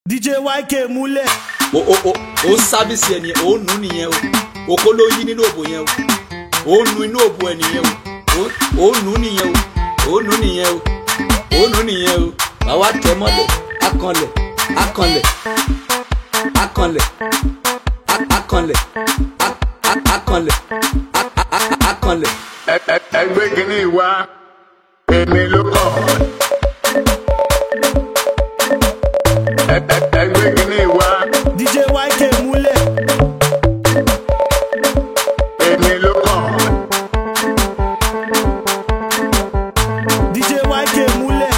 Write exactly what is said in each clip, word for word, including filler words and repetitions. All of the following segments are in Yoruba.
D J Y K múlẹ̀. o o o o sábìsì ẹni o nù nìyẹn o o kó ló yí nínú òbò yẹn o o nù inú òbò ẹ nìyẹn o o nù nìyẹn o o nù nìyẹn o o nù nìyẹn o àwa tẹ̀ mọ́lẹ̀ akànlẹ̀ akànlẹ̀ akànlẹ̀ akànlẹ̀ akànlẹ̀ akànlẹ̀. ẹgbẹ́ kìíní wa èmi ló kàn. ẹgbẹ́ kìíní wa D J Y K múlẹ̀. èmi ló kàn. D J Y K múlẹ̀.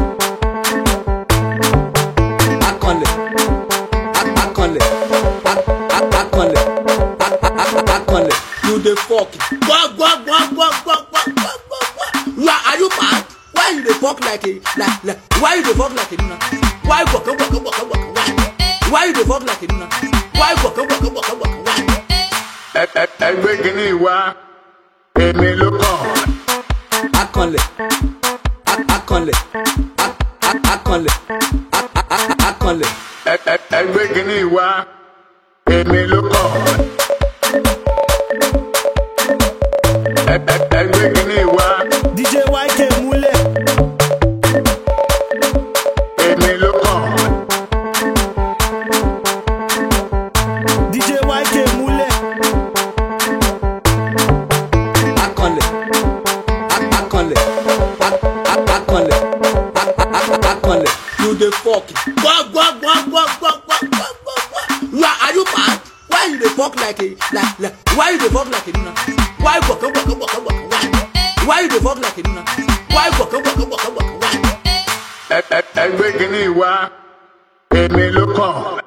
akànlẹ̀ akànlẹ̀ akànlẹ̀ akànlẹ̀ you dey fok gbọ́ gbọ́ gbọ́ gbọ́ gbọ́ gbọ́ gbọ́ gbọ́ you are are you mad why you dey fok like a like like why you dey fok like a nuna why gbọ̀kẹ́ gbọ̀kẹ́ gbọ̀kẹ́ gbọ̀kẹ́ why why you dey fok like a nuna why gbọ̀kẹ́ gbọ̀kẹ́ gbọ̀kẹ́ gbọ̀kẹ́ why. ẹgbẹ́ kìíní wa èmi ló kàn. akànlẹ̀ akànlẹ̀ akànlẹ̀ akànlẹ̀. ẹgbẹ́ kìíní wa èmi ló kàn. ẹgbẹ́ kìíní wa D J Y K múlẹ̀. èmi ló kàn. D J Y K múlẹ̀. akànlẹ̀ akànlẹ̀ akànlẹ̀ akànlẹ̀ you dey fok gbọ́ gbọ́ gbọ́ gbọ́ gbọ́ gbọ́ gbọ́ gbọ́ you are are you mad why you dey fok like a like like why you dey fok like a nuna why gbọ̀kẹ́ gbọ̀kẹ́ gbọ̀kẹ́ gbọ̀kẹ́ why why you dey fok like a nuna why gbọ̀kẹ́ gbọ̀kẹ́ gbọ̀kẹ́ gbọ̀kẹ́ why. ẹgbẹ́ kìíní wa èmi ló kàn.